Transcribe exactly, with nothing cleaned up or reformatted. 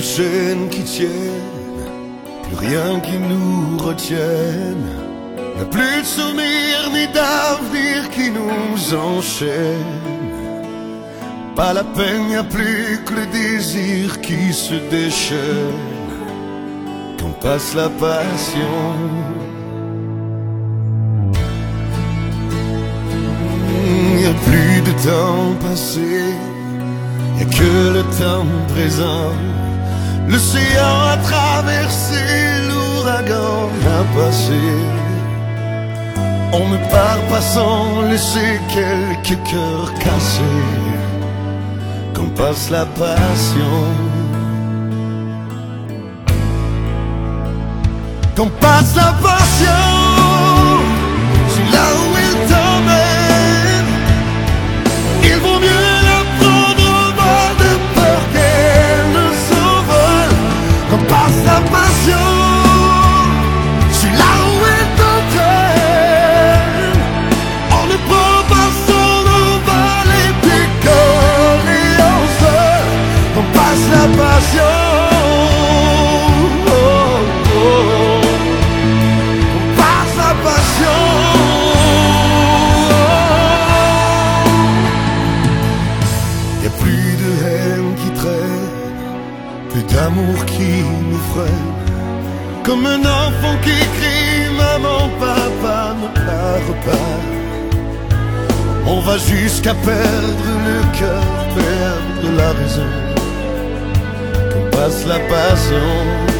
chaînes qui tiennent, plus rien qui nous retienne. Y'a plus de souvenirs ni d'avenir qui nous enchaîne. Pas la peine, y'a plus que le désir qui se déchaîne. Quand passe la passion, y'a plus de temps passé, y'a que le temps présent. L'océan a traversé, l'ouragan a passé. On ne part pas sans laisser quelques cœurs cassés. Quand passe la passion, quand passe la passion, c'est là où il t'emmène. Il vaut mieux la prendre au vol de peur qu'elle ne s'envole. Quand passe la passion, c'est là où il t'entraîne. On ne prend pas son envol et décolle et en sol. Quand passe la passion, l'amour qui nous freine, comme un enfant qui crie maman, papa, ne pleure pas. On va jusqu'à perdre le cœur, perdre la raison. Quand passe la passion,